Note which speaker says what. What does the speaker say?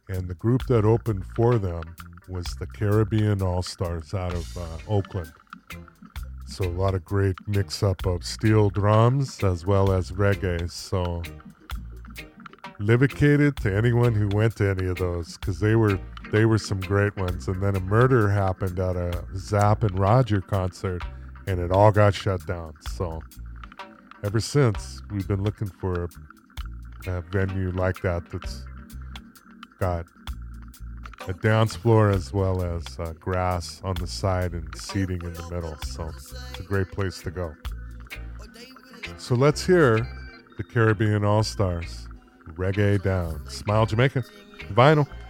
Speaker 1: And the group that opened for them was the Caribbean All Stars out of Oakland. So a lot of great mix-up of steel drums as well as reggae. So livicated to anyone who went to any of those, because they were some great ones. And then a murder happened at a Zapp and Roger concert, and it all got shut down. So ever since, we've been looking for a venue like that that's got a dance floor as well as grass on the side and seating in the middle. So it's a great place to go. So let's hear the Caribbean All Stars, Reggae Down. Smile Jamaica, vinyl.